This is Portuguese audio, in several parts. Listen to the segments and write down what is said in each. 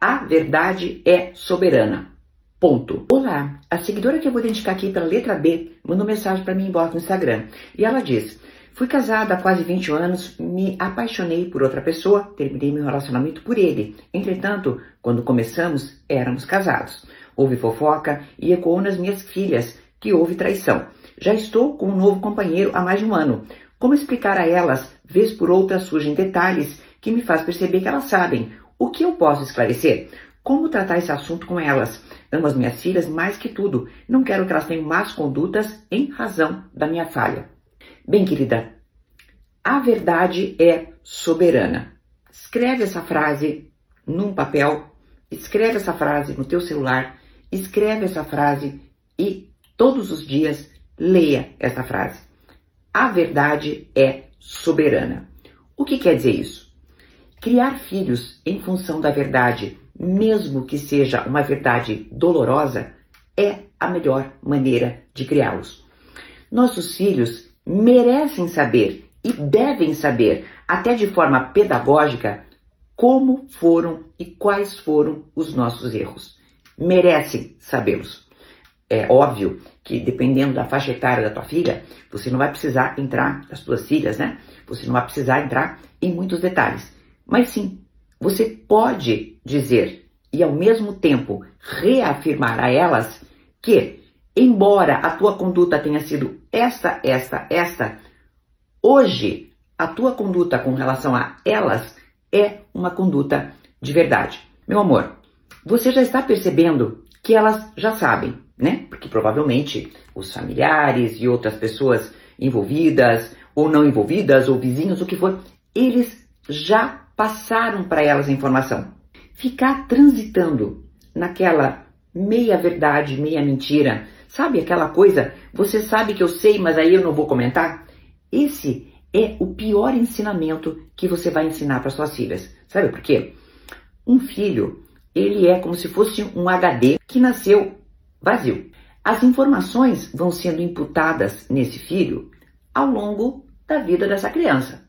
A verdade é soberana. Ponto. Olá, a seguidora que eu vou identificar aqui pela letra B mandou mensagem para mim no Instagram. E ela diz: fui casada há quase 20 anos, me apaixonei por outra pessoa, terminei meu relacionamento por ele. Entretanto, quando começamos, éramos casados. Houve fofoca e ecoou nas minhas filhas que houve traição. Já estou com um novo companheiro há mais de um ano. Como explicar a elas, vez por outra surgem detalhes que me faz perceber que elas sabem. O que eu posso esclarecer? Como tratar esse assunto com elas? Amo as minhas filhas mais que tudo. Não quero que elas tenham más condutas em razão da minha falha. Bem, querida, a verdade é soberana. Escreve essa frase num papel, escreve essa frase no teu celular, escreve essa frase e todos os dias leia essa frase. A verdade é soberana. O que quer dizer isso? Criar filhos em função da verdade, mesmo que seja uma verdade dolorosa, é a melhor maneira de criá-los. Nossos filhos merecem saber e devem saber, até de forma pedagógica, como foram e quais foram os nossos erros. Merecem sabê-los. É óbvio que, dependendo da faixa etária da tua filha, você não vai precisar entrar, das tuas filhas, né? Você não vai precisar entrar em muitos detalhes. Mas sim, você pode dizer e, ao mesmo tempo, reafirmar a elas que, embora a tua conduta tenha sido esta, hoje a tua conduta com relação a elas é uma conduta de verdade. Meu amor, você já está percebendo que elas já sabem, né? Porque provavelmente os familiares e outras pessoas envolvidas, ou não envolvidas, ou vizinhos, o que for, eles já passaram para elas a informação. Ficar transitando naquela meia verdade, meia mentira, sabe aquela coisa, você sabe que eu sei, mas aí eu não vou comentar? Esse é o pior ensinamento que você vai ensinar para suas filhas. Sabe por quê? Um filho, ele é como se fosse um HD que nasceu vazio. As informações vão sendo imputadas nesse filho ao longo da vida dessa criança.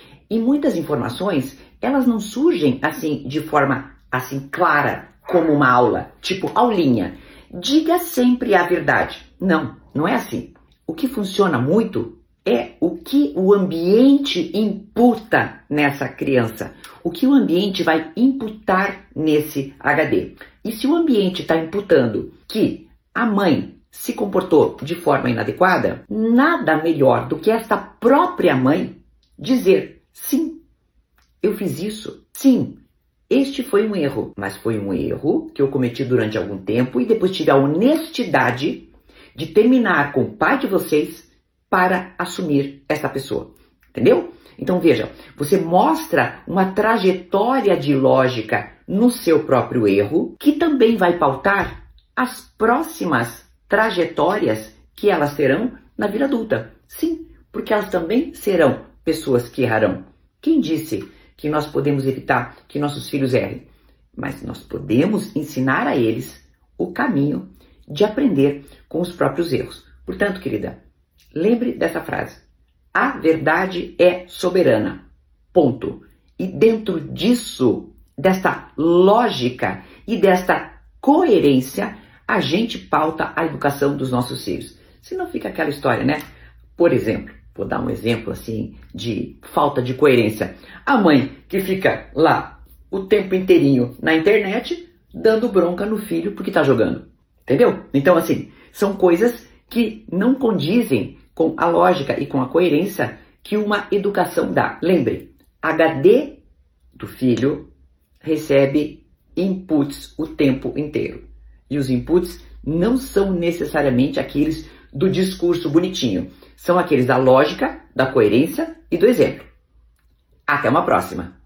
E muitas informações, elas não surgem assim de forma assim clara como uma aula, tipo aulinha. Diga sempre a verdade. Não, não é assim. O que funciona muito é o que o ambiente imputa nessa criança. O que o ambiente vai imputar nesse HD. E se o ambiente está imputando que a mãe se comportou de forma inadequada, nada melhor do que esta própria mãe dizer: sim, eu fiz isso. Sim, este foi um erro, mas foi um erro que eu cometi durante algum tempo e depois tive a honestidade de terminar com o pai de vocês para assumir essa pessoa. Entendeu? Então veja, você mostra uma trajetória de lógica no seu próprio erro que também vai pautar as próximas trajetórias que elas terão na vida adulta. Sim, porque elas também serão pessoas que errarão. Quem disse que nós podemos evitar que nossos filhos errem? Mas nós podemos ensinar a eles o caminho de aprender com os próprios erros. Portanto, querida, lembre dessa frase. A verdade é soberana. Ponto. E dentro disso, desta lógica e desta coerência, a gente pauta a educação dos nossos filhos. Senão fica aquela história, né? Por exemplo, vou dar um exemplo assim de falta de coerência. A mãe que fica lá o tempo inteirinho na internet dando bronca no filho porque tá jogando. Entendeu? Então assim, são coisas que não condizem com a lógica e com a coerência que uma educação dá. Lembre, HD do filho recebe inputs o tempo inteiro. E os inputs não são necessariamente aqueles do discurso bonitinho. São aqueles da lógica, da coerência e do exemplo. Até uma próxima!